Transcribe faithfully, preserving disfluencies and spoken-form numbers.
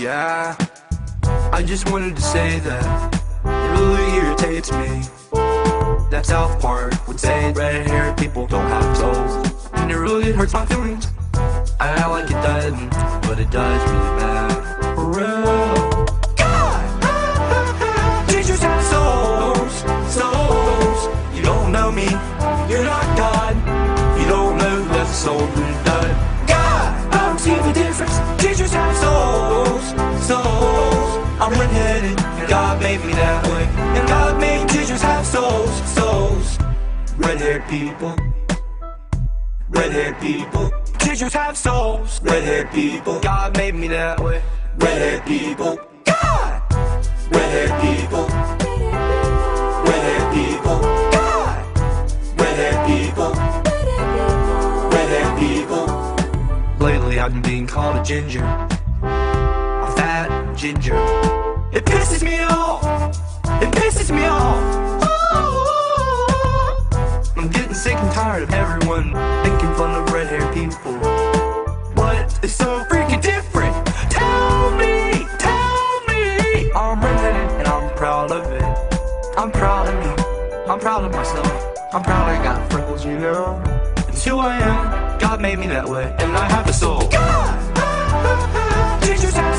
yeah. I just wanted to say that it really irritates me that South Park would say red-haired people don't have souls, and it really hurts my feelings. I act like it doesn't, but it does really bad. For real. God! Teachers have souls, souls. You don't know me, you're not God. You don't know that the soul really does. God! I don't see the difference. Teachers have souls, souls. I'm red-headed, and God made me that way. And God made teachers have souls, souls. Red-haired people, red-haired people. Teachers have souls, red-haired people. God made me that way. Red-haired people, God. Red-haired people, red-haired people, God. Red-haired people, red-haired people. Lately I've been being called a ginger, a fat ginger. It pisses me off. It pisses me off. I'm getting sick and tired of everyone making fun of red-haired people. What is so freaking different? Tell me, tell me. I'm red-headed and I'm proud of it. I'm proud of me. I'm proud of myself. I'm proud I got freckles, you know. It's who I am. God made me that way, and I have a soul. God! Teachers have